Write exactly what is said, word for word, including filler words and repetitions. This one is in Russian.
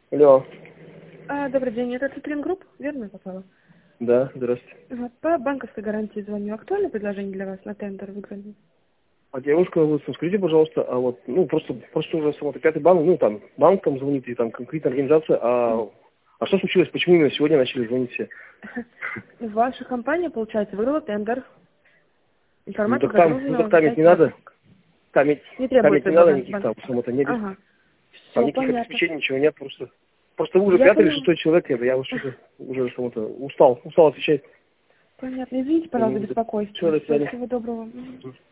Алло. А, добрый день, это Цитрин Групп, верно я попала? Да, здравствуйте. Ага, по банковской гарантии звоню. Актуальное предложение для вас на тендер выиграли? А девушка, вы скажите, пожалуйста, а вот, ну, просто, просто уже вот пятый банк, ну, там, банк там звонит, и там конкретная организация, а, а что случилось, почему именно сегодня начали звонить все? Ваша компания, получается, выиграла тендер. Ну, Информация так там, ну, загружена так в там ведь не сайте. надо, там ведь, Не там ведь требуется не надо банк. никаких там, самого-то не объяснить. Ага, Там все никаких понятно. обеспечений, ничего нет, просто, просто вы уже Я пятый или поняла. шестой человек, я, я вот что-то уже самого-то устал, устал отвечать. Понятно. Извините, пожалуйста, Все, беспокойство. до Всё, свидания. всего доброго. Мгм.